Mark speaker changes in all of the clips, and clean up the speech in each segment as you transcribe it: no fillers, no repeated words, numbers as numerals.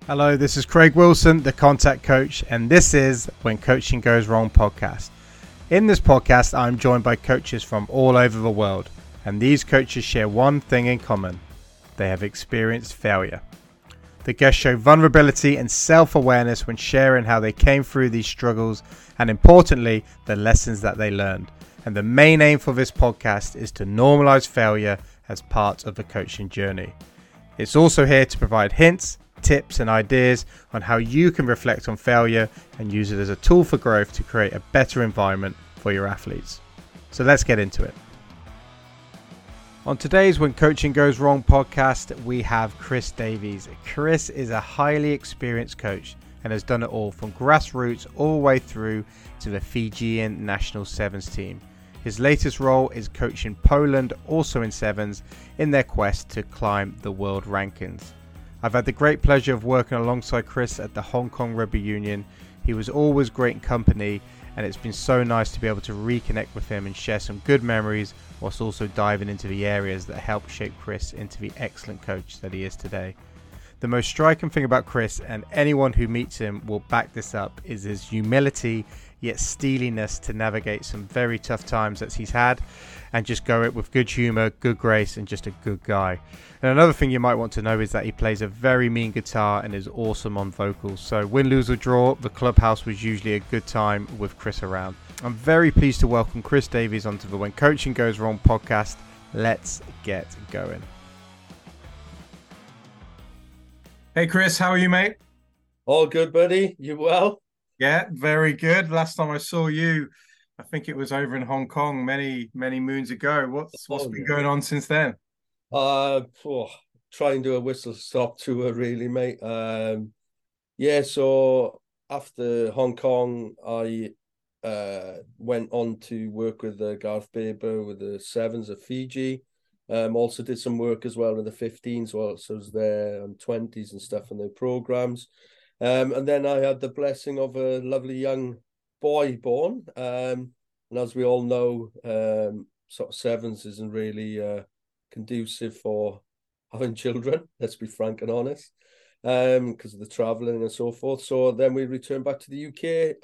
Speaker 1: Hello, this is Craig Wilson, the Contact Coach, and this is When Coaching Goes Wrong podcast. In this podcast, I'm joined by coaches from all over the world, and these coaches share one thing in common. They have experienced failure. The guests show vulnerability and self-awareness when sharing how they came through these struggles and, importantly, the lessons that they learned. And the main aim for this podcast is to normalize failure as part of the coaching journey. It's also here to provide hints, tips and ideas on how you can reflect on failure and use it as a tool for growth to create a better environment for your athletes. So let's get into it. On today's When Coaching Goes Wrong podcast, we have Chris Davies. Chris is a highly experienced coach and has done it all from grassroots all the way through to the Fijian national sevens team. His latest role is coaching Poland, also in sevens, in their quest to climb the world rankings. I've had the great pleasure of working alongside Chris at the Hong Kong Rugby Union. He was always great in company, and it's been so nice to be able to reconnect with him and share some good memories whilst also diving into the areas that helped shape Chris into the excellent coach that he is today. The most striking thing about Chris, and anyone who meets him will back this up, is his humility yet steeliness to navigate some very tough times that he's had and just go it with good humour, good grace and just a good guy. And another thing you might want to know is that he plays a very mean guitar and is awesome on vocals. So win, lose or draw, the clubhouse was usually a good time with Chris around. I'm very pleased to welcome Chris Davies onto the When Coaching Goes Wrong podcast. Let's get going. Hey Chris, how are you, mate?
Speaker 2: All good, buddy. You well?
Speaker 1: Yeah, very good. Last time I saw you, I think it was over in Hong Kong many moons ago. What's been going on since then?
Speaker 2: Oh, trying to do a whistle stop tour, really, mate. Yeah. So after Hong Kong, I went on to work with Gareth Baber with the sevens of Fiji. Also did some work as well with the 15s, well, so I was there and 20s and stuff in their programs. And then I had the blessing of a lovely young boy born. And as we all know, sort of sevens isn't really conducive for having children, let's be frank and honest, because of the traveling and so forth. So then we returned back to the UK.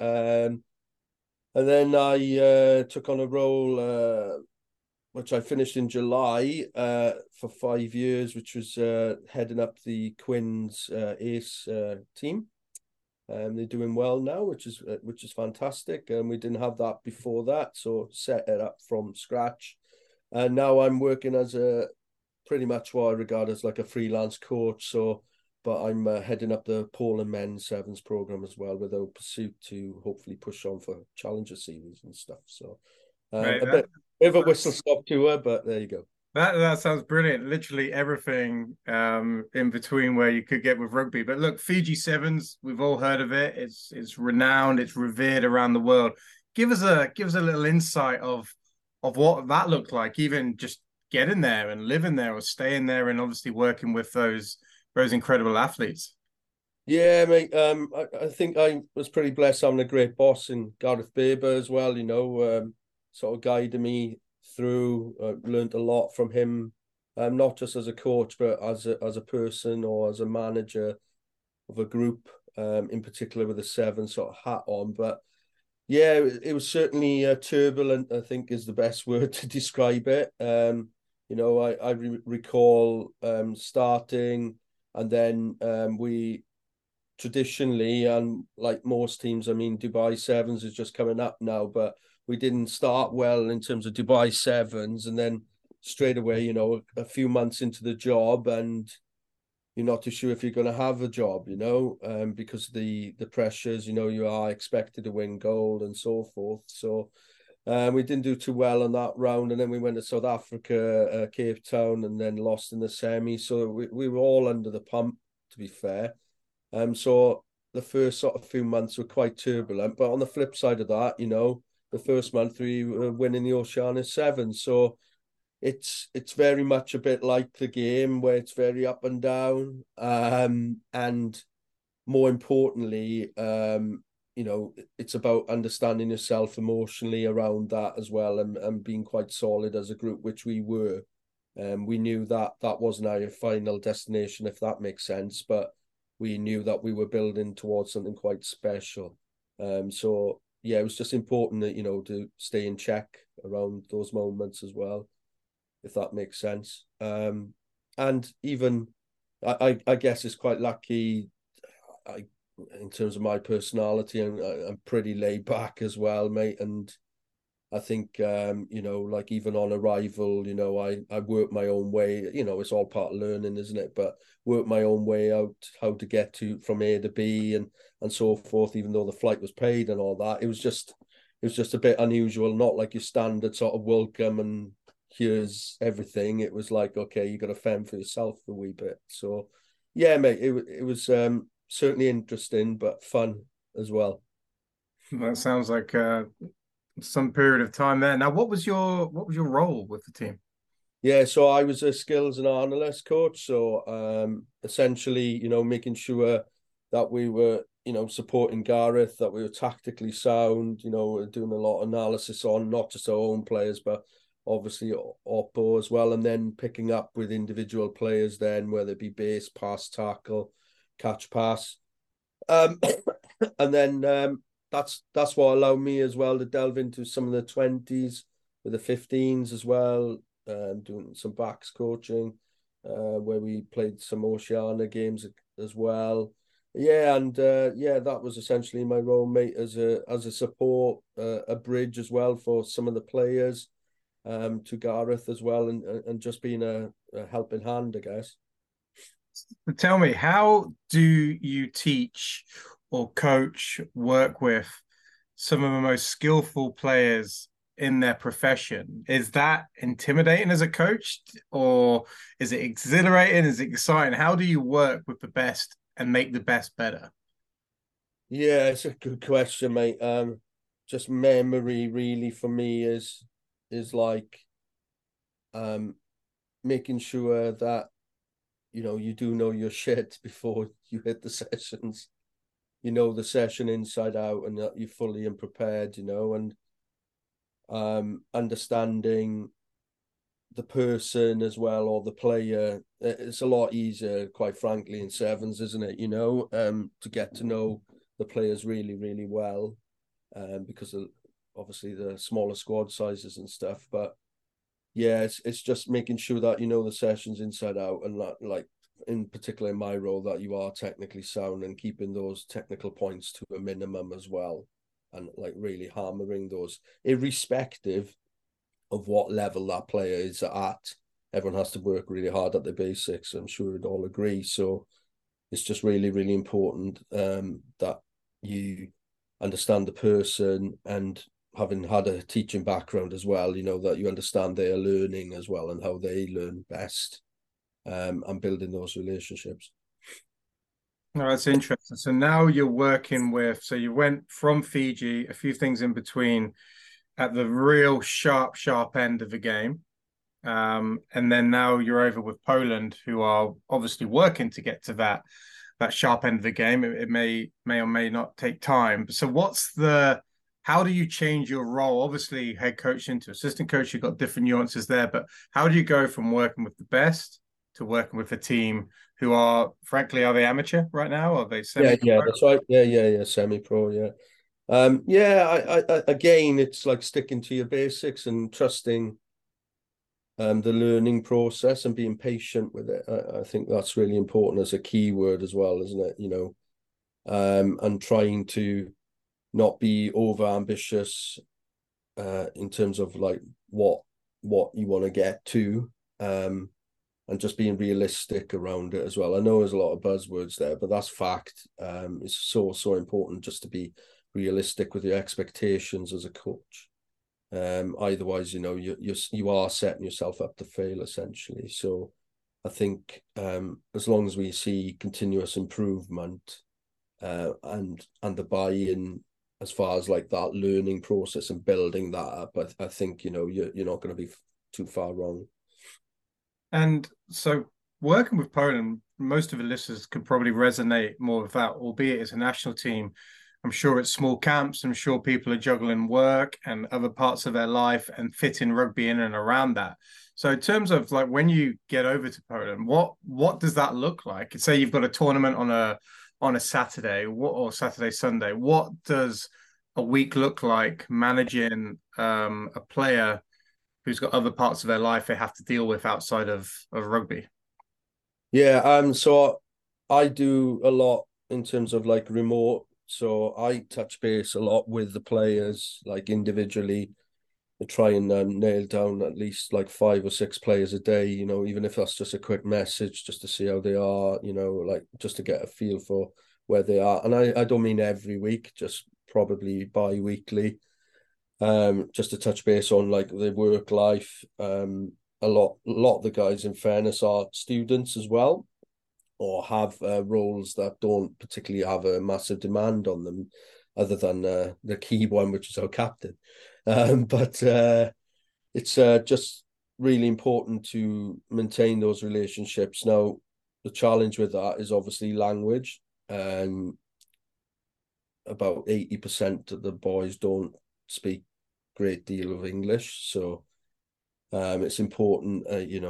Speaker 2: And then I took on a role which I finished in July for 5 years, which was heading up the Quins Ace team. They're doing well now, which is fantastic. And we didn't have that before that, so set it up from scratch. And now I'm working as a pretty much what I regard as like a freelance coach. So, but I'm heading up the Poland men's sevens program as well, with a pursuit to hopefully push on for Challenger series and stuff. So,
Speaker 1: Right,
Speaker 2: a bit of a whistle stop tour, but there you go.
Speaker 1: that sounds brilliant. Literally everything in between where you could get with rugby. But look, Fiji Sevens, we've all heard of it. It's renowned, it's revered around the world. Give us a little insight of what that looked like, even just getting there and living there or staying there and obviously working with those incredible athletes.
Speaker 2: Yeah, mate. I think I was pretty blessed having a great boss in Gareth Baber as well. Sort of guided me through. Learned a lot from him, not just as a coach, but as a person or as a manager of a group. In particular with the seven sort of hat on. But yeah, it was certainly turbulent, I think is the best word to describe it. I recall starting, and then we traditionally, and like most teams, I mean, Dubai Sevens is just coming up now, but we didn't start well in terms of Dubai Sevens, and then straight away, a few months into the job, and you're not too sure if you're going to have a job, because the pressures, you are expected to win gold and so forth. So we didn't do too well on that round, and then we went to South Africa, Cape Town, and then lost in the semi. So we were all under the pump, to be fair. So the first sort of few months were quite turbulent, but on the flip side of that, the first month we were winning the Oceania Seven. So it's very much a bit like the game where it's very up and down. And more importantly, it's about understanding yourself emotionally around that as well, and being quite solid as a group, which we were. We knew that wasn't our final destination, if that makes sense, but we knew that we were building towards something quite special. So yeah, it was just important that, to stay in check around those moments as well, if that makes sense. And even I guess it's quite lucky. In terms of my personality, I'm pretty laid back as well, mate. And I think, like even on arrival, I work my own way. It's all part of learning, isn't it? But work my own way out, how to get from A to B and so forth. Even though the flight was paid and all that, it was just a bit unusual. Not like your standard sort of welcome and here's everything. It was like, okay, you got to fend for yourself a wee bit. So, yeah, mate, it was certainly interesting but fun as well.
Speaker 1: That sounds like some period of time there. Now, what was your role with the team?
Speaker 2: Yeah, so I was a skills and analyst coach. So essentially, making sure that we were, supporting Gareth, that we were tactically sound, doing a lot of analysis on not just our own players, but obviously Oppo as well, and then picking up with individual players then, whether it be base, pass, tackle, catch, pass. Um, and then that's what allowed me as well to delve into some of the 20s with the 15s as well, doing some backs coaching, where we played some Oceania games as well. Yeah, and yeah, that was essentially my role, mate, as a support, a bridge as well for some of the players, to Gareth as well, and just being a helping hand, I guess.
Speaker 1: Tell me, how do you teach or coach, work with some of the most skillful players in their profession? Is that intimidating as a coach, or is it exhilarating? Is it exciting? How do you work with the best and make the best better?
Speaker 2: Yeah, it's a good question, mate. Just memory really for me is like um making sure that you do know your shit before you hit the sessions. You know the session inside out, and that you're fully and prepared. And understanding the person as well, or the player. It's a lot easier, quite frankly, in sevens, isn't it? To get to know the players really, really well, because of obviously the smaller squad sizes and stuff. But yeah, it's just making sure that you know the sessions inside out, and like in particular in my role, that you are technically sound and keeping those technical points to a minimum as well, and like really hammering those, irrespective of what level that player is at. Everyone has to work really hard at the basics. I'm sure we'd all agree. So it's just really, really important, that you understand the person, and having had a teaching background as well, that you understand their learning as well and how they learn best, and building those relationships.
Speaker 1: Oh, that's interesting. So now you're working with, so you went from Fiji, a few things in between, at the real sharp end of the game. And then now you're over with Poland, who are obviously working to get to that sharp end of the game. It may or may not take time. So how do you change your role? Obviously, head coach into assistant coach, you've got different nuances there, but how do you go from working with the best to working with a team who are they amateur right now? Are they
Speaker 2: Yeah,
Speaker 1: semi-pro?
Speaker 2: yeah, that's right. Yeah, semi-pro. Yeah, yeah. I again, it's like sticking to your basics and trusting the learning process and being patient with it. I think that's really important as a key word as well, isn't it? And trying to not be over ambitious, in terms of like what you want to get to, and just being realistic around it as well. I know there's a lot of buzzwords there, but that's fact. It's so important just to be realistic with your expectations as a coach. Otherwise, you are setting yourself up to fail essentially. So I think, as long as we see continuous improvement, and the buy-in as far as like that learning process and building that up, I think you're not going to be too far wrong.
Speaker 1: And so working with Poland, most of the listeners could probably resonate more with that, albeit it's a national team I'm sure it's small camps. I'm sure people are juggling work and other parts of their life and fitting rugby in and around that. So in terms of like when you get over to Poland, what does that look like? Say you've got a tournament on a Saturday, or Saturday, Sunday. What does a week look like managing a player who's got other parts of their life they have to deal with outside of rugby?
Speaker 2: Yeah, so I do a lot in terms of like remote. So I touch base a lot with the players, like individually, to try and nail down at least like 5 or 6 players a day, even if that's just a quick message just to see how they are, like just to get a feel for where they are. And I don't mean every week, just probably bi-weekly, just to touch base on like their work life. A lot of the guys, in fairness, are students as well, or have roles that don't particularly have a massive demand on them, other than the key one, which is our captain. But it's just really important to maintain those relationships. Now, the challenge with that is obviously language. About 80% of the boys don't speak great deal of English, so it's important.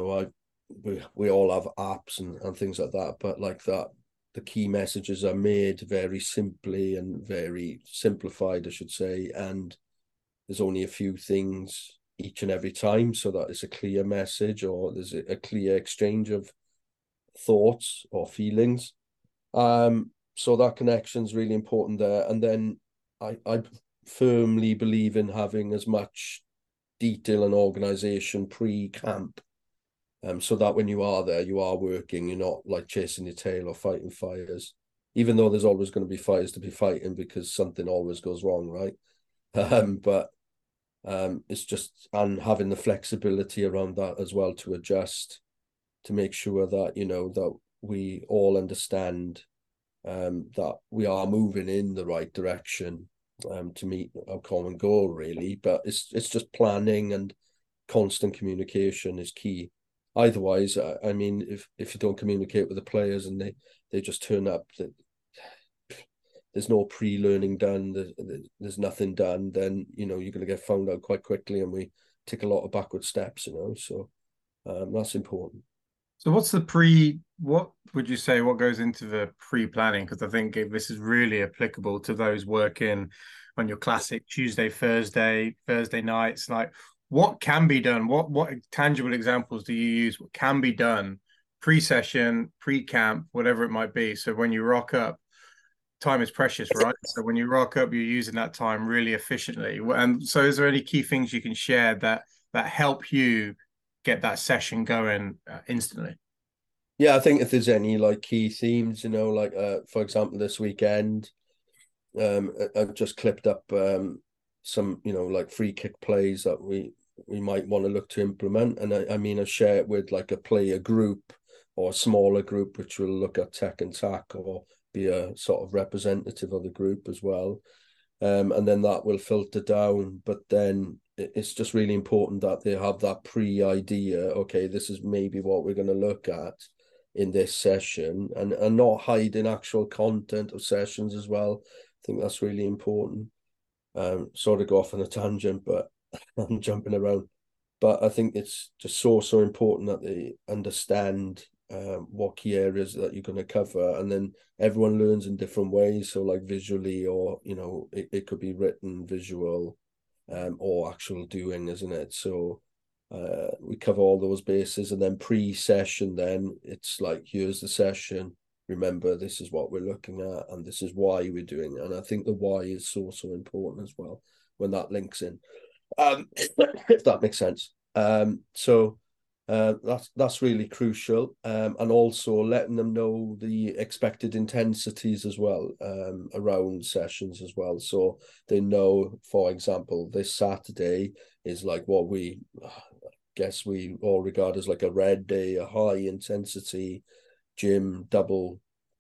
Speaker 2: We all have apps and things like that, but like that, the key messages are made very simply and very simplified, I should say, and there's only a few things each and every time, so that it's a clear message, or there's a clear exchange of thoughts or feelings. So that connection is really important there. And then I firmly believe in having as much detail and organization pre-camp, so that when you are there, you are working, you're not like chasing your tail or fighting fires, even though there's always going to be fires to be fighting because something always goes wrong, right? But it's just, and having the flexibility around that as well to adjust, to make sure that that we all understand that we are moving in the right direction, to meet our common goal, really. But it's just planning and constant communication is key. Otherwise, I mean, if you don't communicate with the players and they just turn up, that there's no pre-learning done, there's nothing done, then you're going to get found out quite quickly, and we take a lot of backward steps, so that's important.
Speaker 1: So what would you say, what goes into the pre-planning? Because I think this is really applicable to those working on your classic Tuesday, Thursday nights. Like what can be done? What tangible examples do you use? What can be done pre-session, pre-camp, whatever it might be. So when you rock up, time is precious, right? So when you rock up, you're using that time really efficiently. And so is there any key things you can share that help you get that session going instantly?
Speaker 2: Yeah, I think if there's any like key themes, like for example, this weekend, I've just clipped up some, like free kick plays that we might want to look to implement. And I mean, I share it with like a player group or a smaller group, which will look at tech and tack, or be a sort of representative of the group as well. And then that will filter down. But then it's just really important that they have that pre-idea. Okay, this is maybe what we're going to look at in this session, and not hiding actual content of sessions as well. I think that's really important. Sort of go off on a tangent, but I'm jumping around. But I think it's just so important that they understand what key areas that you're going to cover, and then everyone learns in different ways. So like visually, or it could be written, visual, or actual doing, isn't it? So we cover all those bases, and then pre-session, then it's like, here's the session. Remember, this is what we're looking at, and this is why we're doing it. And I think the why is so important as well when that links in, if that makes sense. So that's really crucial, and also letting them know the expected intensities as well, around sessions as well, so they know, for example, this Saturday is like what we guess we all regard as like a red day, a high intensity gym double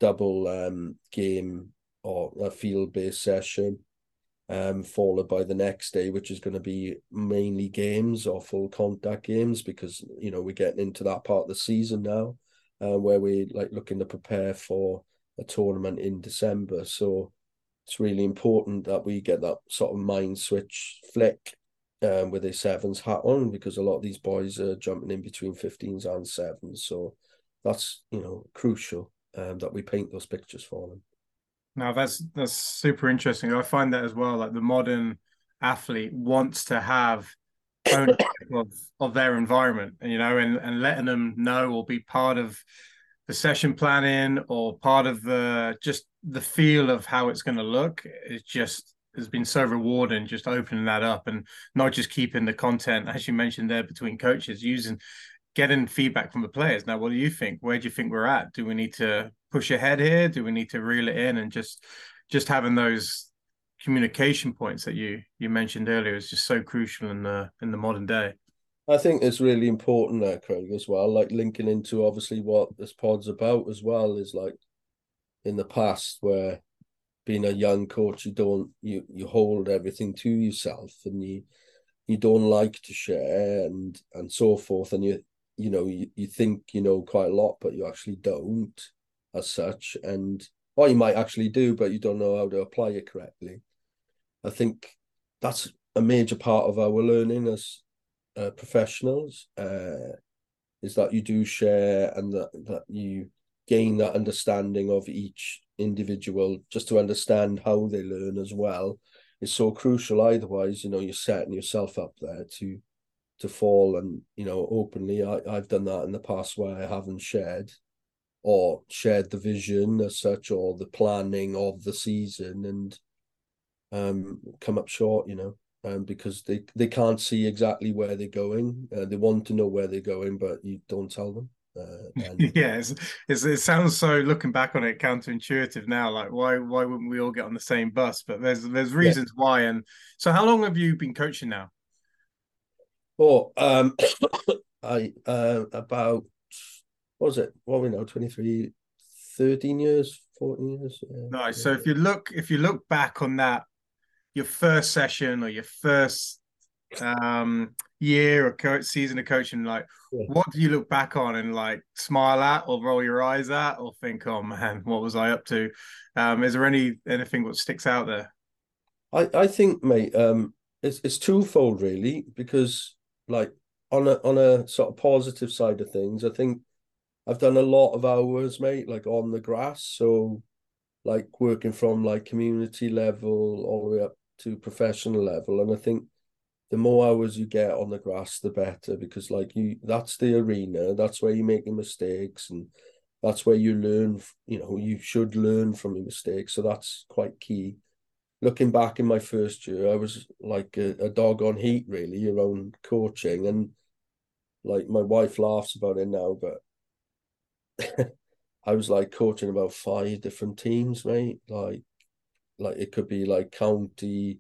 Speaker 2: game, or a field based session, followed by the next day, which is going to be mainly games or full contact games, because we're getting into that part of the season now, where we like looking to prepare for a tournament in December. So it's really important that we get that sort of mind switch flick with a sevens hat on, because a lot of these boys are jumping in between 15s and sevens. So that's, crucial that we paint those pictures for them.
Speaker 1: Now that's super interesting. I find that as well. Like the modern athlete wants to have ownership of their environment, and letting them know or be part of the session planning or part of the just the feel of how it's going to look. It just has been so rewarding, just opening that up and not just keeping the content, as you mentioned there, between coaches, getting feedback from the players. Now, what do you think? Where do you think we're at? Do we need to push ahead here? Do we need to reel it in and just having those communication points that you mentioned earlier is just so crucial in the modern day.
Speaker 2: I think it's really important there, Craig, as well. Like linking into obviously what this pod's about as well is like in the past where being a young coach, you hold everything to yourself, and you don't like to share and so forth, and you think you know quite a lot, but you actually don't as such, or you might actually do, but you don't know how to apply it correctly. I think that's a major part of our learning as professionals, is that you do share, and that you gain that understanding of each individual, just to understand how they learn as well, is so crucial. Otherwise, you're setting yourself up there to fall. And openly, I've done that in the past where I haven't shared the vision as such, or the planning of the season, and come up short, because they can't see exactly where they're going. They want to know where they're going, but you don't tell them.
Speaker 1: Yeah, it sounds so, looking back on it, counterintuitive now. Like why wouldn't we all get on the same bus? But there's
Speaker 2: Yeah.
Speaker 1: reasons why. And so, how long have you been coaching now?
Speaker 2: Oh, I about what was it? What we know, 23, 13 years, 14 years.
Speaker 1: Nice.
Speaker 2: Yeah.
Speaker 1: So if you look back on that, your first session or your first year or season of coaching, like
Speaker 2: Yeah.
Speaker 1: what do you look back on and like smile at or roll your eyes at or think, oh man, what was I up to? Is there anything that sticks out there?
Speaker 2: I think, mate, it's twofold really, because like on a sort of positive side of things, I think I've done a lot of hours, mate, like on the grass. So like working from like community level all the way up to professional level. And I think the more hours you get on the grass, the better, because like that's the arena, that's where you're making mistakes, and that's where you learn. You should learn from your mistakes. So that's quite key. Looking back in my first year, I was like a dog on heat, really, around coaching. And like my wife laughs about it now, but I was like coaching about 5 different teams, mate. Like it could be like county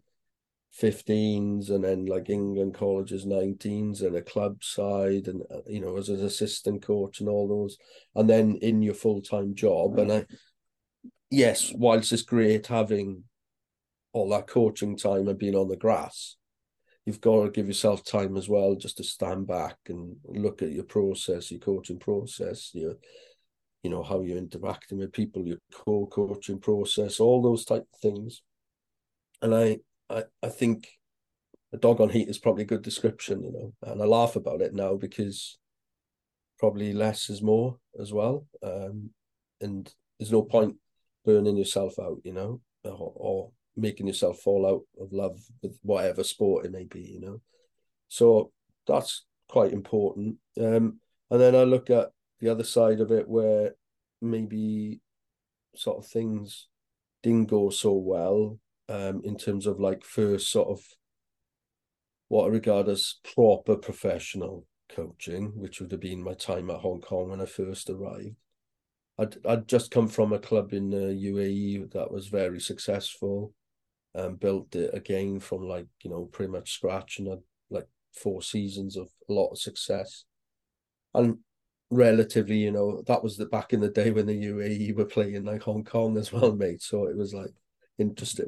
Speaker 2: 15s, and then like England colleges 19s, and a club side, and as an assistant coach and all those, and then in your full-time job. And yes, whilst it's great having all that coaching time and being on the grass, you've got to give yourself time as well, just to stand back and look at your process, your coaching process, how you're interacting with people, your co-coaching process, all those type of things. And I think a dog on heat is probably a good description, and I laugh about it now, because probably less is more as well. And there's no point burning yourself out, or making yourself fall out of love with whatever sport it may be. So that's quite important. And then I look at the other side of it, where maybe sort of things didn't go so well, in terms of like first sort of what I regard as proper professional coaching, which would have been my time at Hong Kong when I first arrived. I'd just come from a club in the UAE that was very successful, and built it again from like, pretty much scratch, and had like 4 seasons of a lot of success. And relatively, that was the back in the day when the UAE were playing like Hong Kong as well, mate. So it was like interesting.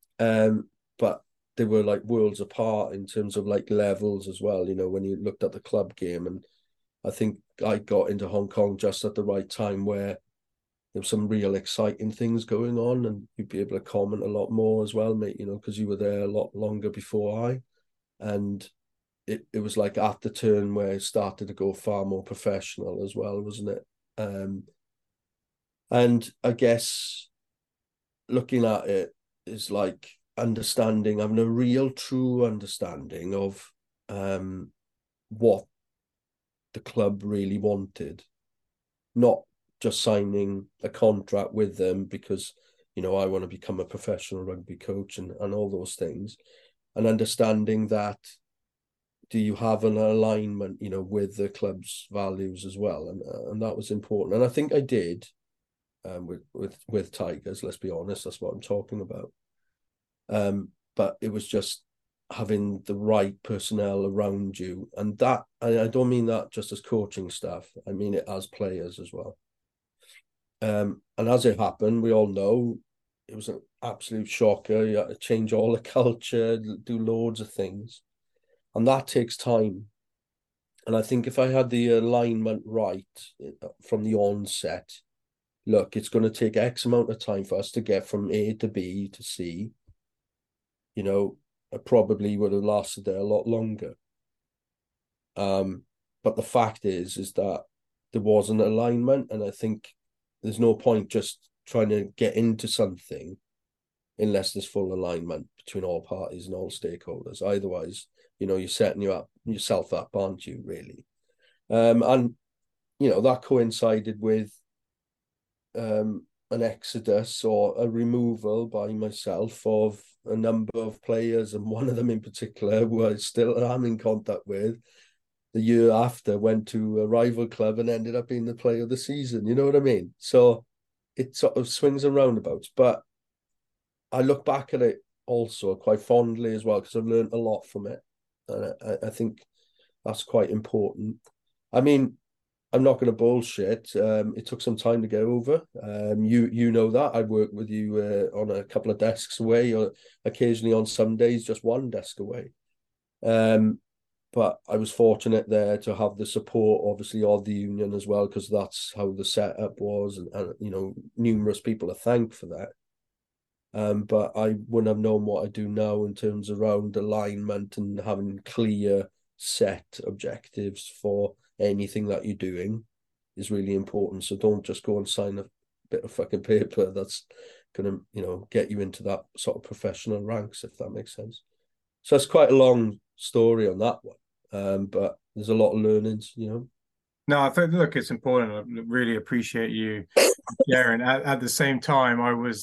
Speaker 2: But they were like worlds apart in terms of like levels as well, when you looked at the club game. And I think I got into Hong Kong just at the right time, where there were some real exciting things going on, and you'd be able to comment a lot more as well, mate, because you were there a lot longer before I. And it was like at the turn where it started to go far more professional as well, wasn't it? And I guess looking at it is like understanding, having a real true understanding of what the club really wanted, not just signing a contract with them because, I want to become a professional rugby coach and all those things, and understanding that, do you have an alignment, with the club's values as well? And that was important. And I think I did with Tigers, let's be honest, that's what I'm talking about. But it was just having the right personnel around you. And that, I don't mean that just as coaching staff, I mean it as players as well. And as it happened, we all know it was an absolute shocker. You had to change all the culture, do loads of things. And that takes time. And I think if I had the alignment right from the onset, look, it's going to take X amount of time for us to get from A to B to C. I probably would have lasted there a lot longer. But the fact is that there was an alignment, and I think there's no point just trying to get into something unless there's full alignment between all parties and all stakeholders. Otherwise, you're setting yourself up, aren't you, really? And that coincided with an exodus or a removal by myself of a number of players, and one of them in particular, who I still am in contact with, the year after went to a rival club and ended up being the player of the season. You know what I mean? So it sort of swings and roundabouts. But I look back at it also quite fondly as well, because I've learned a lot from it. And I think that's quite important. I mean, I'm not going to bullshit. It took some time to get over. You know that. I worked with you on a couple of desks away, or occasionally on some days just one desk away. But I was fortunate there to have the support, obviously, of the union as well, because that's how the setup was, and numerous people are thanked for that. But I wouldn't have known what I do now in terms around alignment and having clear set objectives for anything that you're doing is really important. So don't just go and sign a bit of fucking paper that's going to, get you into that sort of professional ranks, if that makes sense. So it's quite a long story on that one, but there's a lot of learnings.
Speaker 1: No, I think, look, it's important. I really appreciate you sharing. At the same time,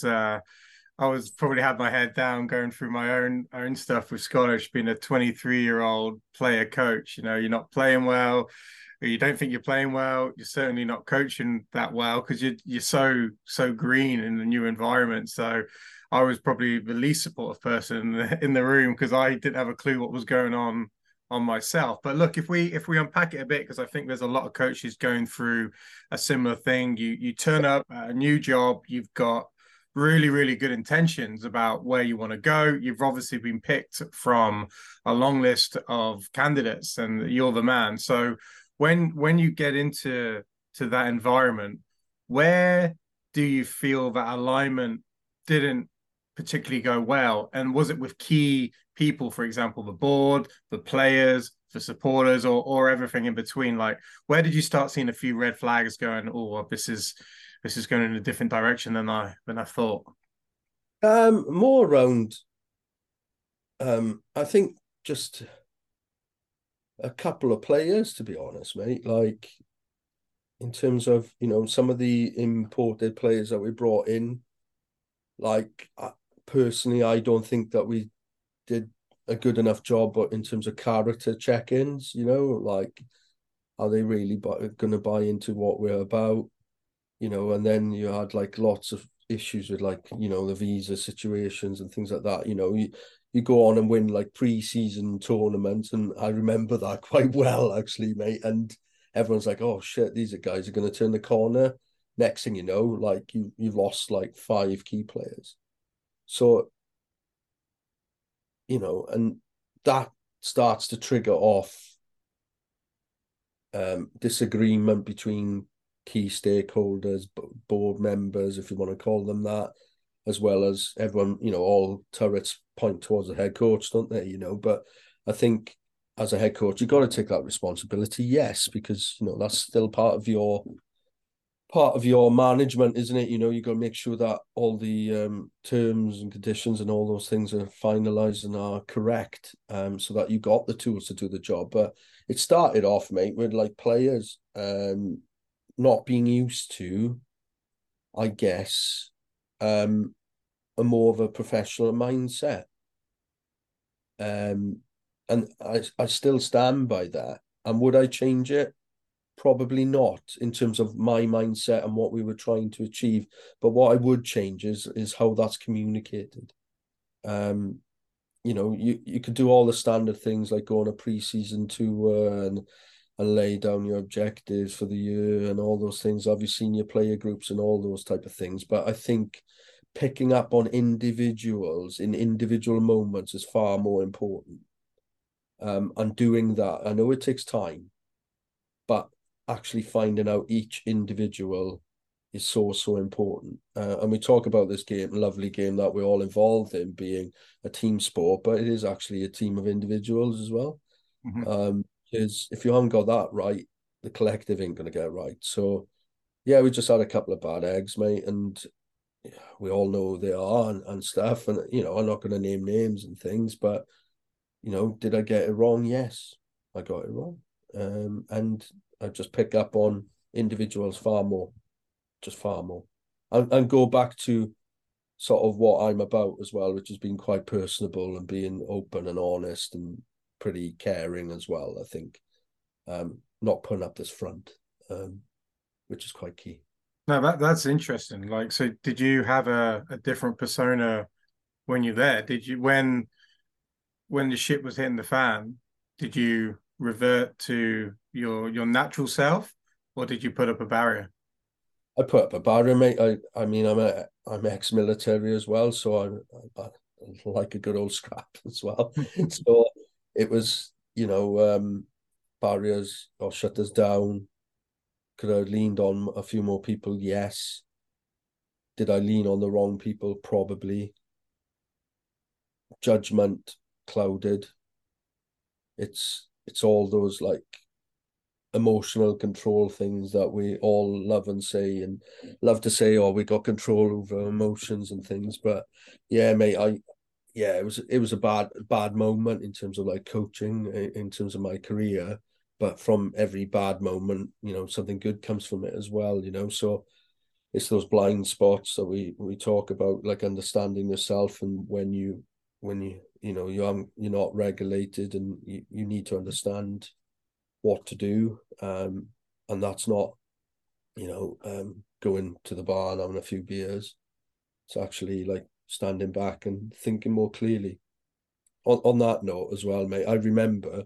Speaker 1: I was probably had my head down going through my own stuff with Scottish, being a 23-year-old player coach. You're not playing well, or you don't think you're playing well. You're certainly not coaching that well because you're so green in the new environment. So I was probably the least supportive person in the room because I didn't have a clue what was going on myself. But look, if we unpack it a bit, because I think there's a lot of coaches going through a similar thing. You turn up at a new job, you've got really, really good intentions about where you want to go. You've obviously been picked from a long list of candidates, and you're the man. So when you get into that environment, where do you feel that alignment didn't particularly go well? And was it with key people, for example, the board, the players, the supporters, or everything in between? Like, where did you start seeing a few red flags going, oh, this is going in a different direction than I thought?
Speaker 2: More around, I think just a couple of players, to be honest, mate. Like, in terms of, some of the imported players that we brought in, like, personally, I don't think that we did a good enough job in terms of character check-ins, like, are they really going to buy into what we're about? And then you had like lots of issues with like, the visa situations and things like that. You go on and win like pre-season tournaments, and I remember that quite well, actually, mate. And everyone's like, oh shit, these guys are going to turn the corner. Next thing you know, like you've lost like 5 key players. So, and that starts to trigger off disagreement between key stakeholders, board members, if you want to call them that, as well as everyone, all turrets point towards the head coach, don't they? But I think as a head coach, you've got to take that responsibility, yes, because, that's still part of your management, isn't it? You've got to make sure that all the terms and conditions and all those things are finalised and are correct, so that you got the tools to do the job. But it started off, mate, with like players not being used to, I guess, a more of a professional mindset. And I still stand by that. And would I change it? Probably not, in terms of my mindset and what we were trying to achieve. But what I would change is how that's communicated. You could do all the standard things like go on a pre-season tour and lay down your objectives for the year and all those things, have your senior player groups and all those type of things. But I think picking up on individuals in individual moments is far more important. And doing that, I know it takes time, but actually finding out each individual is so important. And we talk about this lovely game that we're all involved in being a team sport, but it is actually a team of individuals as well. Mm-hmm. Because if you haven't got that right, the collective ain't going to get right. So, yeah, we just had a couple of bad eggs, mate, and we all know who they are and stuff. And, I'm not going to name names and things, but, did I get it wrong? Yes, I got it wrong. And I just pick up on individuals far more, and go back to sort of what I'm about as well, which has been quite personable and being open and honest and pretty caring as well. I think not putting up this front, which is quite key.
Speaker 1: No, that's interesting. Like, so did you have a different persona when you're there? Did you when the shit was hitting the fan, did you revert to your natural self, or did you put up a barrier?
Speaker 2: I put up a barrier, mate. I mean, I'm ex-military as well, so I like a good old scrap as well. So it was, barriers or shut us down. Could I have leaned on a few more people? Yes. Did I lean on the wrong people? Probably. Judgment clouded. It's all those like emotional control things that we all love and say and love to say, oh, we got control over emotions and things. But yeah, mate, it was a bad moment in terms of like coaching, in terms of my career. But from every bad moment, something good comes from it as well, So it's those blind spots that we talk about, like understanding yourself, and when you're not regulated and you need to understand what to do, and that's not going to the bar and having a few beers. It's actually like standing back and thinking more clearly. On that note as well, mate, I remember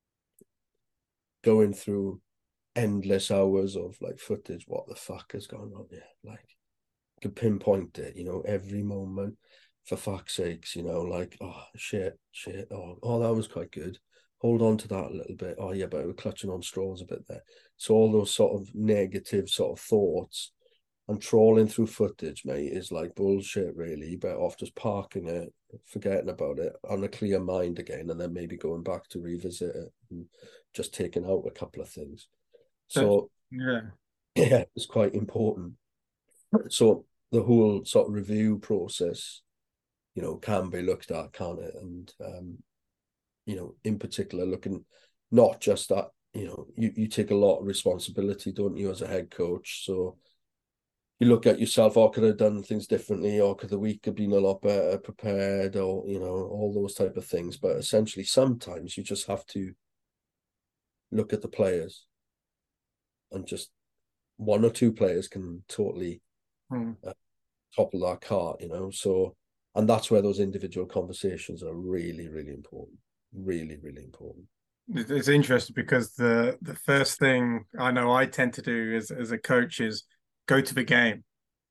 Speaker 2: going through endless hours of like footage. What the fuck is going on here? Like, I could pinpoint it, every moment. For fuck's sakes, like, oh shit, oh, that was quite good. Hold on to that a little bit. Oh yeah, but we're clutching on straws a bit there. So all those sort of negative sort of thoughts and trawling through footage, mate, is like bullshit, really. Better off just parking it, forgetting about it, on a clear mind again, and then maybe going back to revisit it and just taking out a couple of things. So yeah, it's quite important. So the whole sort of review process, can be looked at, can't it? And in particular, looking not just at, you take a lot of responsibility, don't you, as a head coach? So you look at yourself, or could I have done things differently, or could the week have been a lot better prepared, or all those type of things. But essentially, sometimes you just have to look at the players, and just one or two players can totally topple that cart, So, and that's where those individual conversations are really, really important. Really, really important.
Speaker 1: It's interesting because the first thing I know I tend to do as a coach is go to the game.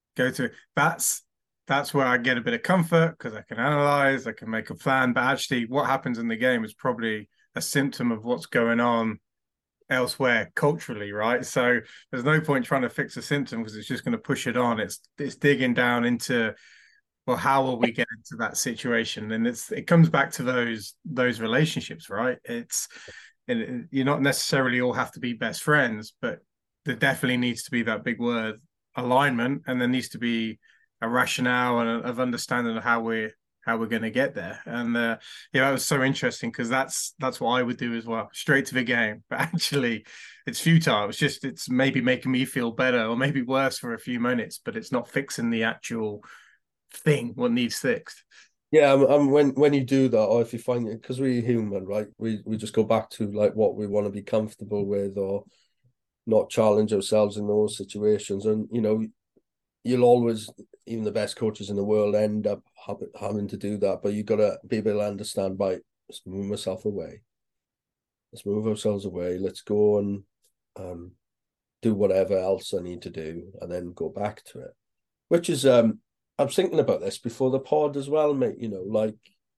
Speaker 1: That's where I get a bit of comfort because I can analyze, I can make a plan. But actually, what happens in the game is probably a symptom of what's going on elsewhere culturally, right? So there's no point trying to fix a symptom because it's just going to push it on. It's digging down into, well, how will we get into that situation? And it comes back to those relationships, right? You're not necessarily all have to be best friends, but there definitely needs to be that big word alignment, and there needs to be a rationale and of understanding of how we're going to get there. And yeah, that was so interesting because that's what I would do as well, straight to the game. But actually, it's futile. It's maybe making me feel better or maybe worse for a few minutes, but it's not fixing the actual thing what needs fixed.
Speaker 2: Yeah, when you do that, or if you find it, because we're human, right? We just go back to like what we want to be comfortable with, or not challenge ourselves in those situations. And you'll always, even the best coaches in the world, end up having to do that. But you got to be able to understand. By let's move myself away. Let's move ourselves away. Let's go and do whatever else I need to do, and then go back to it. Which is I was thinking about this before the pod as well, mate. Like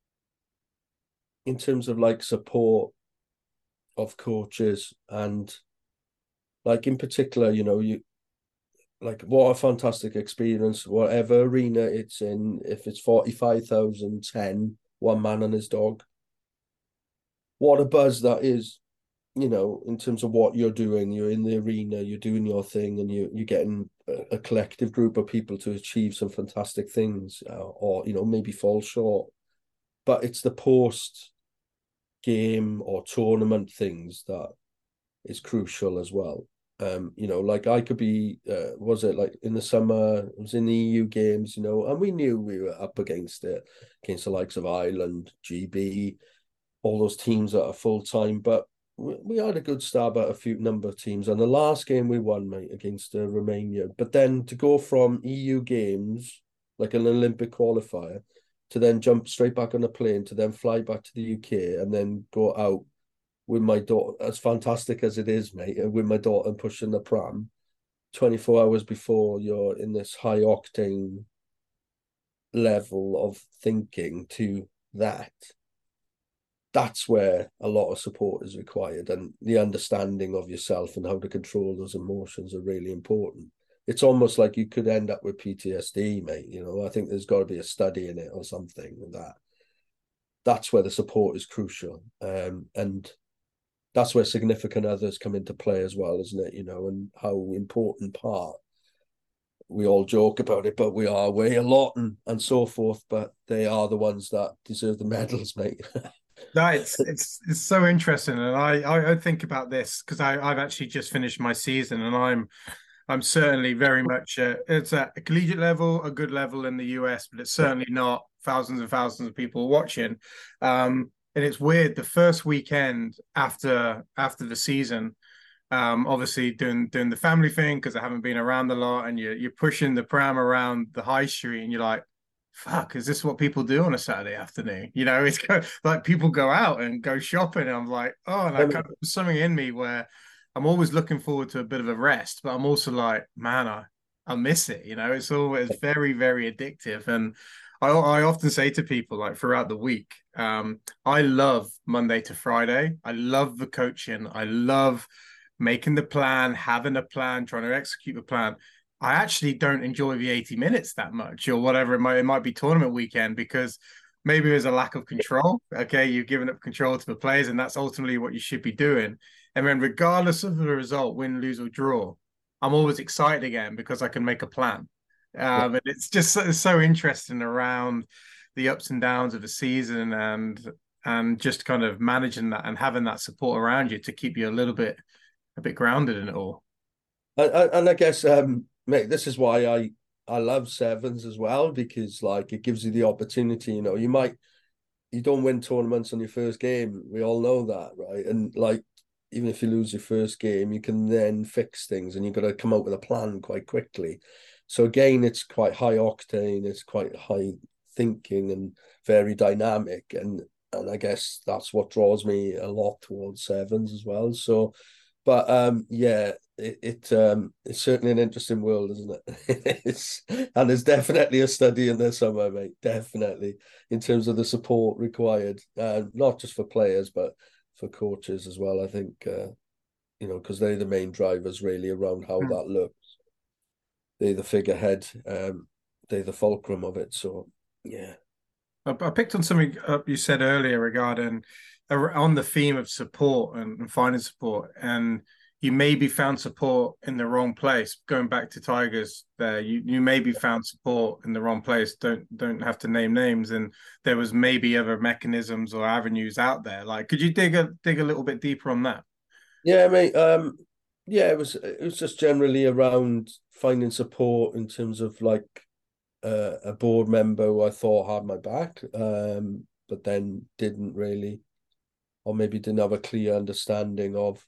Speaker 2: in terms of like support of coaches, and like in particular, you like what a fantastic experience, whatever arena it's in, if it's 45,000, 10, one man and his dog. What a buzz that is, in terms of what you're doing. You're in the arena, you're doing your thing, and you're getting a collective group of people to achieve some fantastic things, or maybe fall short. But it's the post game or tournament things that is crucial as well. Like I could be, was it like in the summer, it was in the EU games, and we knew we were up against it, against the likes of Ireland, GB, all those teams that are full time. But we had a good stab at a number of teams. And the last game we won, mate, against Romania. But then to go from EU games, like an Olympic qualifier, to then jump straight back on a plane, to then fly back to the UK and then go out with my daughter, as fantastic as it is, mate, with my daughter pushing the pram 24 hours before, you're in this high octane level of thinking to that. That's where a lot of support is required, and the understanding of yourself and how to control those emotions are really important. It's almost like you could end up with PTSD, mate. I think there's got to be a study in it or something with that. That's where the support is crucial. And that's where significant others come into play as well, isn't it? And how important part. We all joke about it, but we are weigh a lot and so forth. But they are the ones that deserve the medals, mate.
Speaker 1: No, it's so interesting, and I think about this because I've actually just finished my season, and I'm certainly very much it's at a collegiate level, a good level in the US, but it's certainly not thousands and thousands of people watching. And it's weird. The first weekend after the season, obviously doing the family thing because I haven't been around a lot, and you're pushing the pram around the high street, and you're like, fuck, is this what people do on a Saturday afternoon? It's like people go out and go shopping. And I'm like, oh, and I kind of something in me where I'm always looking forward to a bit of a rest, but I'm also like, man, I miss it. It's always very, very addictive. And I often say to people like throughout the week, I love Monday to Friday. I love the coaching. I love making the plan, having a plan, trying to execute the plan. I actually don't enjoy the 80 minutes that much or whatever it might be tournament weekend because maybe there's a lack of control. Okay, you've given up control to the players, and that's ultimately what you should be doing. And then regardless of the result, win, lose, or draw, I'm always excited again because I can make a plan. And it's just so interesting around the ups and downs of the season and just kind of managing that and having that support around you to keep you a bit grounded in it all.
Speaker 2: And I guess, mate, this is why I love sevens as well, because like it gives you the opportunity. You don't win tournaments on your first game. We all know that, right? And like even if you lose your first game, you can then fix things, and you've got to come out with a plan quite quickly. So again, it's quite high octane. It's quite high thinking and very dynamic, and I guess that's what draws me a lot towards sevens as well. So, but yeah, it's certainly an interesting world, isn't it? And there's definitely a study in there somewhere, mate. Definitely in terms of the support required, not just for players but for coaches as well. I think because they're the main drivers really around how
Speaker 1: Hmm.
Speaker 2: that looks. They're the figurehead. They're the fulcrum of it. So yeah.
Speaker 1: I picked on something you said earlier regarding on the theme of support and finding support, and you maybe found support in the wrong place. Going back to Tigers, there you maybe found support in the wrong place. Don't have to name names, and there was maybe other mechanisms or avenues out there. Like, could you dig a little bit deeper on that?
Speaker 2: Yeah, mate. Yeah, it was just generally around finding support in terms of like a board member who I thought had my back, but then didn't really, or maybe didn't have a clear understanding of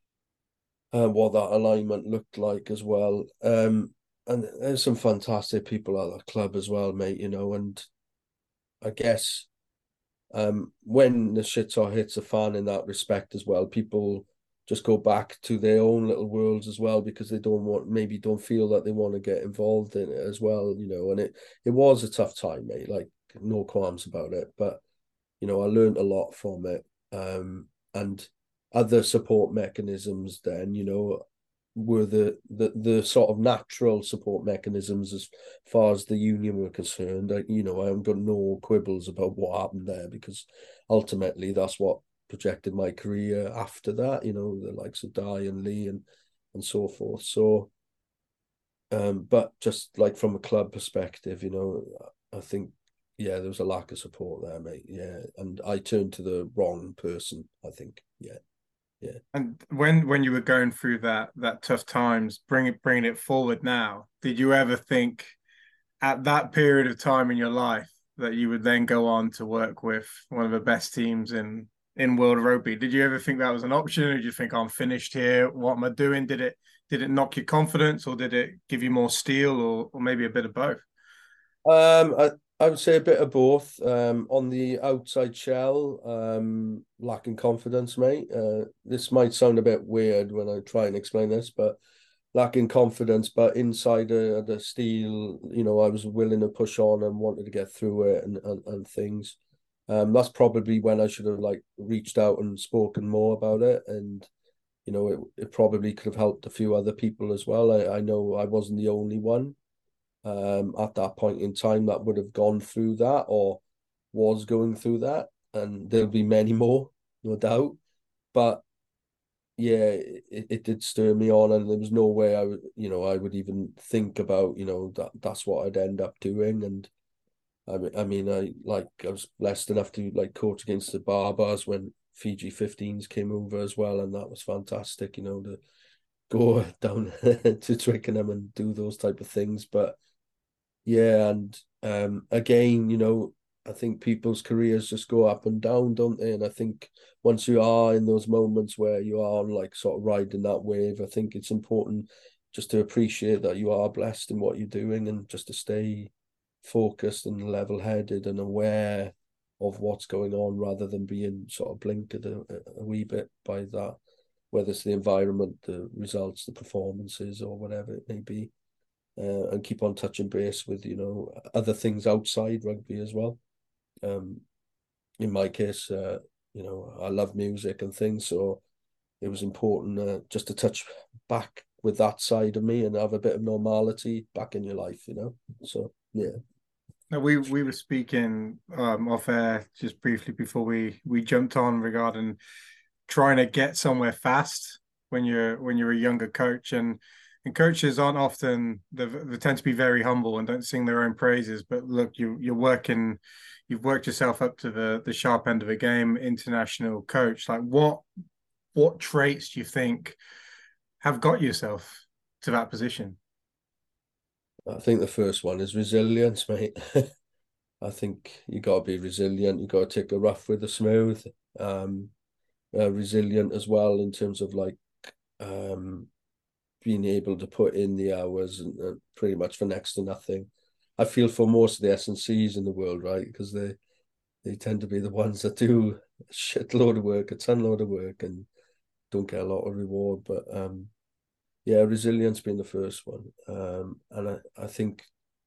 Speaker 2: what that alignment looked like as well. And there's some fantastic people at the club as well, mate. And I guess when the shitstorm hits a fan in that respect as well, people just go back to their own little worlds as well because they don't feel that they want to get involved in it as well. And it was a tough time, mate. Like no qualms about it, but I learned a lot from it. And other support mechanisms then, were the sort of natural support mechanisms as far as the union were concerned. I haven't got no quibbles about what happened there because ultimately that's what projected my career after that, the likes of Di and Lee and so forth. So but just like from a club perspective, I think yeah, there was a lack of support there, mate. Yeah. And I turned to the wrong person, I think. Yeah. Yeah.
Speaker 1: And when you were going through that tough times, bringing it forward now, did you ever think at that period of time in your life that you would then go on to work with one of the best teams in world rugby? Did you ever think that was an option, or did you think I'm finished here? What am I doing? Did it knock your confidence, or did it give you more steel, or maybe a bit of both?
Speaker 2: I would say a bit of both. On the outside shell, lacking confidence, mate. This might sound a bit weird when I try and explain this, but lacking confidence. But inside the steel, I was willing to push on and wanted to get through it and things. That's probably when I should have like reached out and spoken more about it, and it probably could have helped a few other people as well. I know I wasn't the only one at that point in time that would have gone through that or was going through that, and there'll be many more, no doubt. But yeah, it did stir me on, and there was no way I would even think about that's what I'd end up doing. And I was blessed enough to like coach against the Barbars when Fiji 15s came over as well, and that was fantastic. To go down to Twickenham and do those type of things, but yeah, and again, I think people's careers just go up and down, don't they? And I think once you are in those moments where you are like sort of riding that wave, I think it's important just to appreciate that you are blessed in what you're doing and just to stay focused and level-headed and aware of what's going on rather than being sort of blinkered a wee bit by that, whether it's the environment, the results, the performances, or whatever it may be, and keep on touching base with other things outside rugby as well. Um, in my case, I love music and things, so it was important just to touch back with that side of me and have a bit of normality back in your life. So yeah.
Speaker 1: No, we were speaking off air just briefly before we jumped on regarding trying to get somewhere fast when you're a younger coach, and coaches aren't often they tend to be very humble and don't sing their own praises. But look, you've worked yourself up to the sharp end of the game, international coach. Like what traits do you think have got yourself to that position?
Speaker 2: I think the first one is resilience, mate. I think you got to be resilient. You got to take the rough with the smooth. Um, Resilient as well in terms of like um, being able to put in the hours and pretty much for next to nothing. I feel for most of the S&Cs in the world, right? Because they tend to be the ones that do a shitload of work, a ton load of work, and don't get a lot of reward. But yeah, resilience being the first one, and I think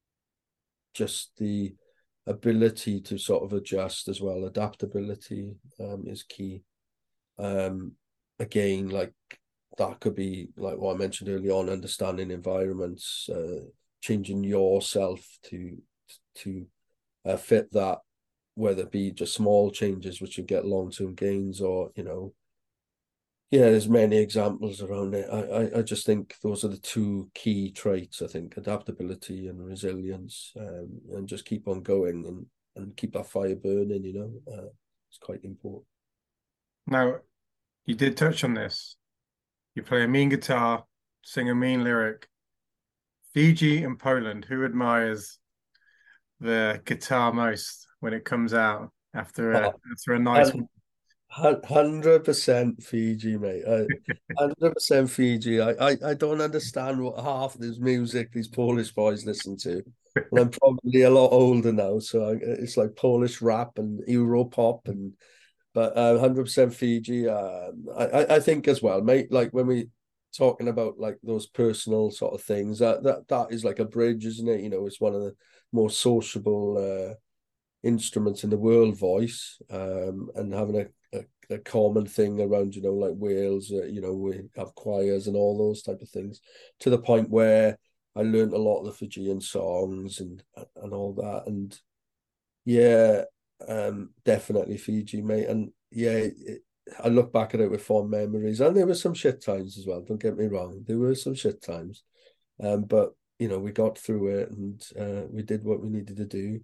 Speaker 2: just the ability to sort of adjust as well, adaptability is key. Um, Again, like that could be like what I mentioned earlier on, understanding environments, changing yourself to fit that, whether it be just small changes which you get long-term gains, or yeah, there's many examples around it. I just think those are the two key traits. I think adaptability and resilience, and just keep on going and keep that fire burning. It's quite important.
Speaker 1: Now, you did touch on this. You play a mean guitar, sing a mean lyric. Fiji and Poland, who admires the guitar most when it comes out after a nice one?
Speaker 2: 100% Fiji, mate. 100% Fiji. I don't understand what half of this music these Polish boys listen to. And I'm probably a lot older now, so it's like Polish rap and Euro pop, but 100% Fiji. I think as well, mate. Like when we talking about like those personal sort of things, that is like a bridge, isn't it? It's one of the more sociable instruments in the world, voice, and having a common thing around, like Wales, we have choirs and all those type of things, to the point where I learned a lot of the Fijian songs and all that. And yeah, definitely Fiji, mate. And yeah, I look back at it with fond memories, and there were some shit times as well. Don't get me wrong, there were some shit times, but we got through it, and we did what we needed to do.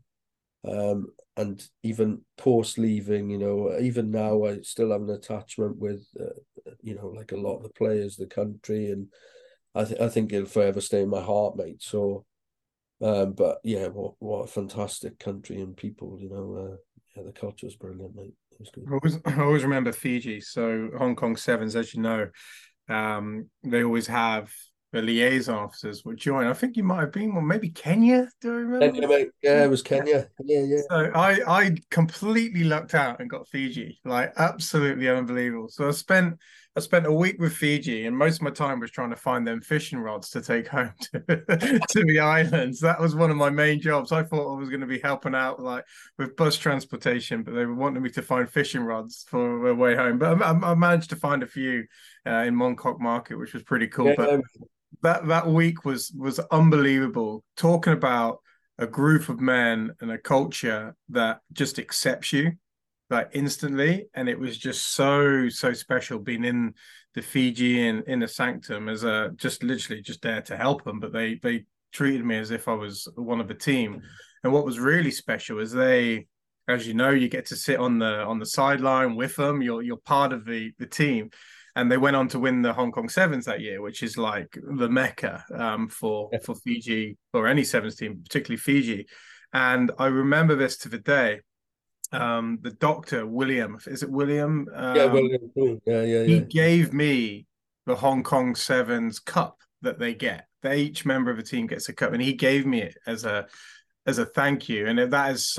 Speaker 2: And even post leaving, even now, I still have an attachment with, like a lot of the players, the country, and I think it'll forever stay in my heart, mate. So, but yeah, what a fantastic country and people, yeah, the culture was brilliant, mate. It was good.
Speaker 1: I always remember Fiji. So Hong Kong Sevens, as you know, they always have the liaison officers would join. I think you might have been, well, maybe Kenya. Do I remember?
Speaker 2: Kenya, mate. Yeah, it was Kenya. Yeah, yeah.
Speaker 1: So I completely lucked out and got Fiji, like absolutely unbelievable. So I spent a week with Fiji, and most of my time was trying to find them fishing rods to take home to, to the islands. That was one of my main jobs. I thought I was going to be helping out like with bus transportation, but they were wanting me to find fishing rods for the way home. But I managed to find a few in Mongkok Market, which was pretty cool. But
Speaker 2: Yeah,
Speaker 1: that week was unbelievable. Talking about a group of men and a culture that just accepts you like instantly, and it was just so special being in the Fijian inner sanctum as a just literally just there to help them, but they treated me as if I was one of the team. And what was really special is they, as you know, you get to sit on the sideline with them. You're part of the team, and they went on to win the Hong Kong Sevens that year, which is like the mecca for Fiji or any Sevens team, particularly Fiji. And I remember this to the day. The doctor William, is it William?
Speaker 2: yeah, William. Yeah, yeah,
Speaker 1: He
Speaker 2: yeah.
Speaker 1: gave me the Hong Kong Sevens cup that they get. Each member of the team gets a cup, and he gave me it as a thank you. And that is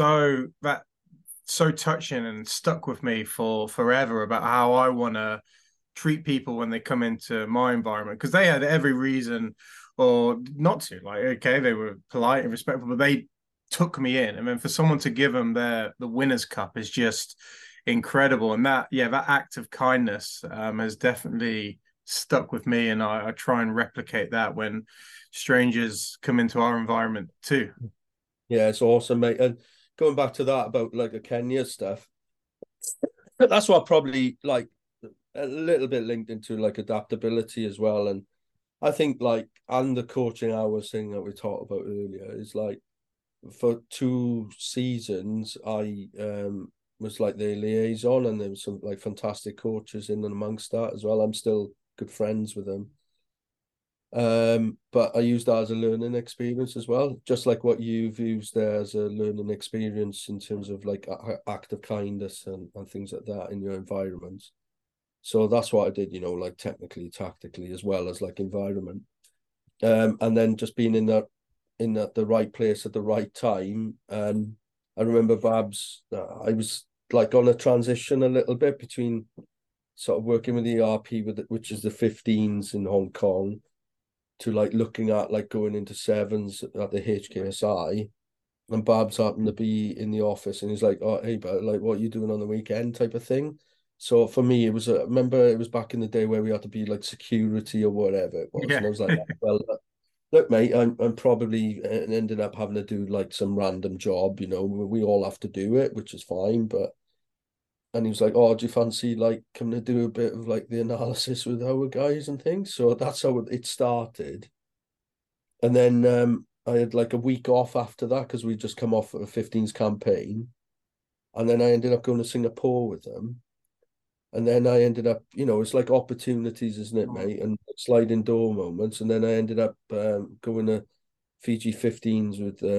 Speaker 1: so touching and stuck with me for forever about how I want to treat people when they come into my environment, because they had every reason or not to, like, okay, they were polite and respectful, but they took me in. And then for someone to give them the winner's cup is just incredible. And that act of kindness has definitely stuck with me, and I try and replicate that when strangers come into our environment too.
Speaker 2: Yeah, it's awesome, mate. And going back to that about like the Kenya stuff, that's what probably like a little bit linked into like adaptability as well. And I think like, and the coaching hours thing that we talked about earlier is like, for 2 seasons, I was like the liaison, and there was some like fantastic coaches in and amongst that as well. I'm still good friends with them. But I used that as a learning experience as well, just like what you've used there as a learning experience in terms of like act of kindness and things like that in your environments. So that's what I did, like technically, tactically, as well as like environment. And then just being in the right place at the right time. I remember Babs, I was like on a transition a little bit between sort of working with the ERP, which is the 15s in Hong Kong, to like looking at like going into sevens at the HKSI. And Babs happened to be in the office, and he's like, "Oh, hey, but like, what are you doing on the weekend?" type of thing. So for me, it was remember it was back in the day where we had to be like security or whatever it was, and
Speaker 1: Yeah.
Speaker 2: I was like, well, look, mate, I'm probably ended up having to do like some random job, we all have to do it, which is fine, but. And he was like, "Oh, do you fancy like coming to do a bit of like the analysis with our guys and things?" So that's how it started. And then I had like a week off after that because we just come off of a 15s campaign. And then I ended up going to Singapore with them. And then I ended up, it's like opportunities, isn't it, mate? And sliding door moments. And then I ended up going to Fiji 15s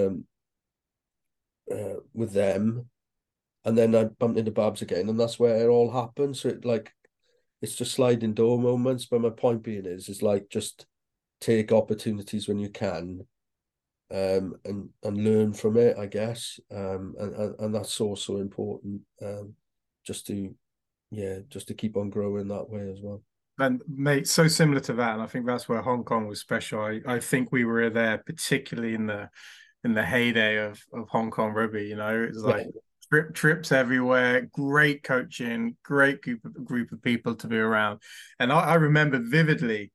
Speaker 2: with them. And then I bumped into Babs again, and that's where it all happened. So it's just sliding door moments. But my point being is like just take opportunities when you can, and learn from it, I guess. And that's so important. Just to just to keep on growing that way as well.
Speaker 1: And mate, so similar to that, and I think that's where Hong Kong was special. I think we were there particularly in the heyday of Hong Kong rugby. It was
Speaker 2: Yeah,
Speaker 1: like trips everywhere, great coaching, great group of people to be around. And I remember vividly,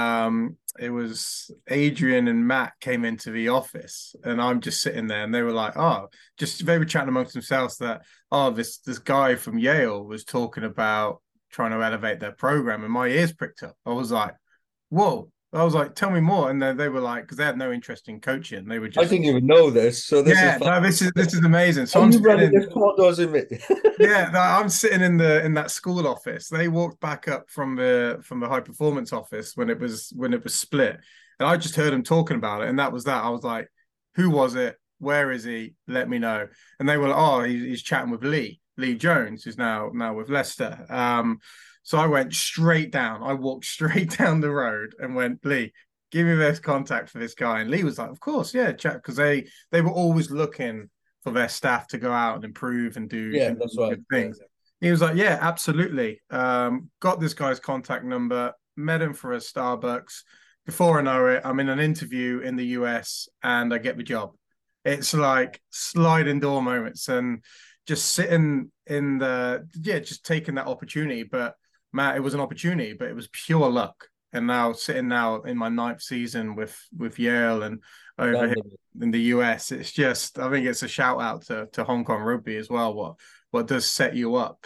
Speaker 1: it was Adrian and Matt came into the office, and I'm just sitting there, and they were like, "Oh," just they were chatting amongst themselves that, "Oh, this guy from Yale was talking about trying to elevate their program," and my ears pricked up. I was like, "Whoa." I was like, "Tell me more." And then they were like, because they had no interest in coaching. They were
Speaker 2: I
Speaker 1: just,
Speaker 2: didn't even know this, so this is
Speaker 1: yeah,
Speaker 2: fun.
Speaker 1: no, this is amazing. So
Speaker 2: Are
Speaker 1: I'm
Speaker 2: you
Speaker 1: sitting
Speaker 2: running
Speaker 1: in,
Speaker 2: this pod, wasn't it?
Speaker 1: yeah, no, I'm sitting in that school office. They walked back up from the high performance office when it was split, and I just heard them talking about it, and that was that. I was like, "Who was it? Where is he? Let me know." And they were like, "Oh, he's chatting with Lee Jones, who's now with Leicester." So I went straight down. I walked straight down the road and went, "Lee, give me this contact for this guy." And Lee was like, "Of course, yeah, chat," because they were always looking for their staff to go out and improve
Speaker 2: Yeah,
Speaker 1: and
Speaker 2: that's
Speaker 1: do
Speaker 2: right.
Speaker 1: good
Speaker 2: Yeah.
Speaker 1: things. He was like, "Yeah, absolutely." Got this guy's contact number, met him for a Starbucks. Before I know it, I'm in an interview in the US and I get the job. It's like sliding door moments and just sitting in just taking that opportunity. But Matt, it was an opportunity, but it was pure luck. And now sitting now in my ninth season with Yale and over here in the US, it's just I think it's a shout out to Hong Kong rugby as well. What does set you up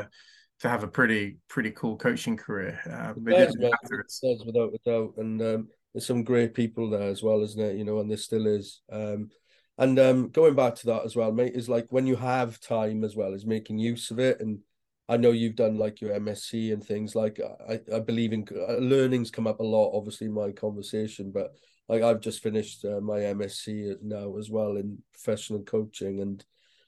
Speaker 1: to have a pretty cool coaching career.
Speaker 2: It
Speaker 1: It didn't
Speaker 2: does, man.
Speaker 1: matter.
Speaker 2: It does without a doubt. And there's some great people there as well, isn't it? And there still is. And going back to that as well, mate, is like when you have time as well, is making use of it. And I know you've done like your MSc and things like I believe in learning's come up a lot, obviously, in my conversation, but like I've just finished my MSc now as well in professional coaching, and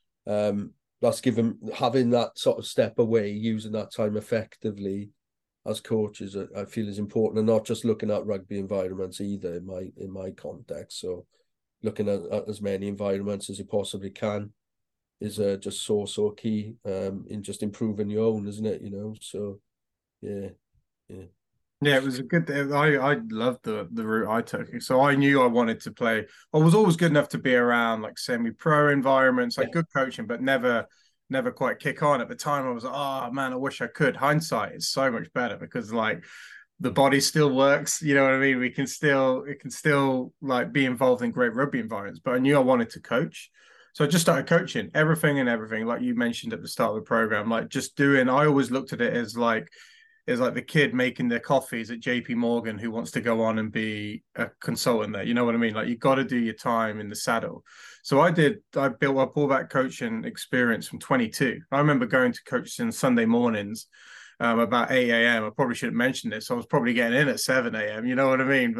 Speaker 2: that's given having that sort of step away, using that time effectively as coaches, I feel is important, and not just looking at rugby environments either in my context. So looking at as many environments as you possibly can is just so key in just improving your own, isn't it? So yeah, yeah,
Speaker 1: Yeah, it was a good. I loved the route I took. So I knew I wanted to play. I was always good enough to be around like semi-pro environments,
Speaker 2: yeah.
Speaker 1: like good coaching, but never quite kick on. At the time, I was like, oh man, I wish I could. Hindsight is so much better because like the body still works. You know what I mean? It can still like be involved in great rugby environments. But I knew I wanted to coach. So I just started coaching everything, like you mentioned at the start of the program, like just doing. I always looked at it as like is like the kid making their coffees at JP Morgan who wants to go on and be a consultant there. You know what I mean? Like you got to do your time in the saddle. So I built up all that coaching experience from 22. I remember going to coaches on Sunday mornings about 8 a.m. I probably shouldn't mention this. I was probably getting in at 7 a.m. You know what I mean?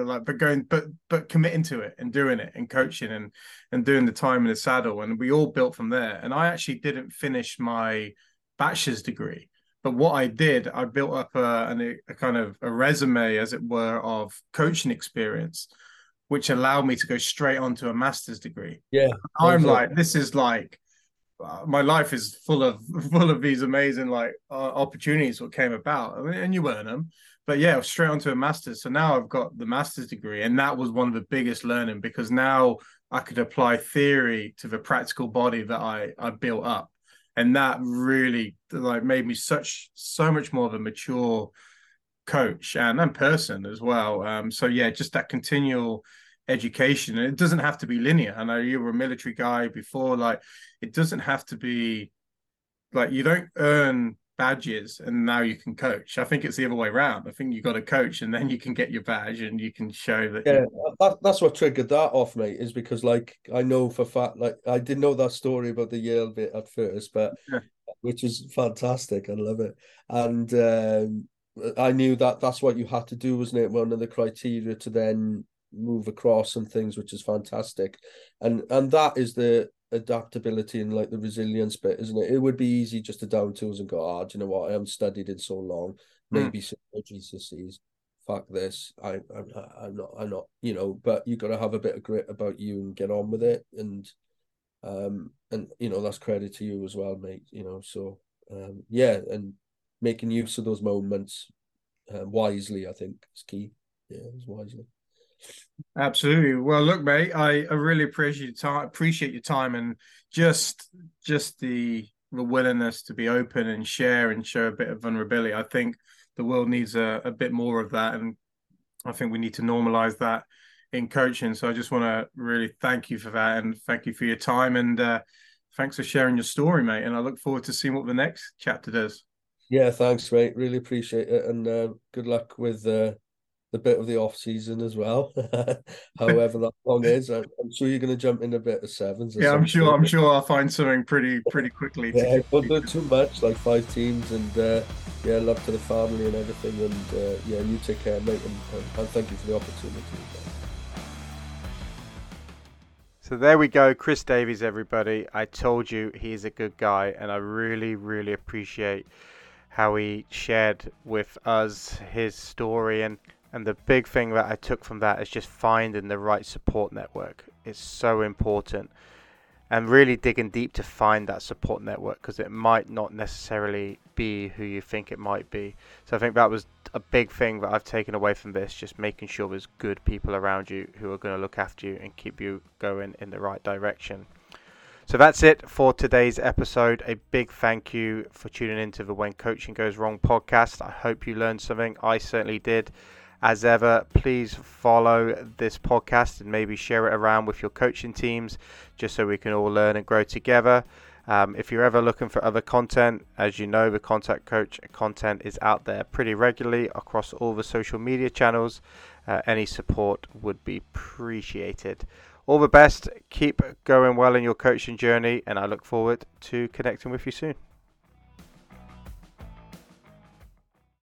Speaker 1: But committing to it and doing it and coaching and doing the time in the saddle. And we all built from there. And I actually didn't finish my bachelor's degree. But what I did, I built up a kind of a resume, as it were, of coaching experience, which allowed me to go straight onto a master's degree.
Speaker 2: Yeah,
Speaker 1: I'm like, this is like my life is full of these amazing like opportunities what came about. I mean, and you earn them, but yeah, straight onto a master's. So now I've got the master's degree, and that was one of the biggest learning because now I could apply theory to the practical body that I built up. And that really like made me so much more of a mature coach and person as well. So yeah, just that continual education. And it doesn't have to be linear. I know you were a military guy before. Like, it doesn't have to be like you don't earn badges and now you can coach. I think it's the other way around. I think you got to coach and then you can get your badge and you can show that
Speaker 2: Yeah,
Speaker 1: you.
Speaker 2: that's what triggered that off, mate, is because like I know for fact, like I didn't know that story about the Yale bit at first, but
Speaker 1: Yeah.
Speaker 2: which is fantastic. I love it. And I knew that that's what you had to do, wasn't it? One of the criteria to then move across and things, which is fantastic. And that is the adaptability and like the resilience bit, isn't it? It would be easy just to down tools and go, do you know what? I haven't studied in so long.
Speaker 1: Mm.
Speaker 2: Maybe some GCSEs. Fuck this. I'm not, but you gotta have a bit of grit about you and get on with it. And that's credit to you as well, mate. So yeah, and making use of those moments wisely, I think, is key. Yeah, is wisely.
Speaker 1: Absolutely. Well, look, mate, I really appreciate your time and just the willingness to be open and share and show a bit of vulnerability. I think the world needs a bit more of that, and I think we need to normalize that in coaching. So I just want to really thank you for that and thank you for your time and thanks for sharing your story, mate. And I look forward to seeing what the next chapter does.
Speaker 2: Yeah, thanks, mate. Really appreciate it, and good luck with the bit of the off season as well. However that long is, I'm sure you're going to jump in a bit of sevens at
Speaker 1: Yeah, I'm
Speaker 2: some
Speaker 1: sure.
Speaker 2: stage.
Speaker 1: I'm sure I'll find something pretty quickly to
Speaker 2: Yeah, don't
Speaker 1: keep.
Speaker 2: do it too much, like 5 teams, and yeah, love to the family and everything, and yeah, you take care, mate, and thank you for the opportunity.
Speaker 1: So there we go, Chris Davies, everybody. I told you he's a good guy, and I really, really appreciate how he shared with us his story. And the big thing that I took from that is just finding the right support network. It's so important. And really digging deep to find that support network because it might not necessarily be who you think it might be. So I think that was a big thing that I've taken away from this, just making sure there's good people around you who are going to look after you and keep you going in the right direction. So that's it for today's episode. A big thank you for tuning into the When Coaching Goes Wrong podcast. I hope you learned something. I certainly did. As ever, please follow this podcast and maybe share it around with your coaching teams just so we can all learn and grow together. If you're ever looking for other content, as you know, the Contact Coach content is out there pretty regularly across all the social media channels. Any support would be appreciated. All the best. Keep going well in your coaching journey, and I look forward to connecting with you soon.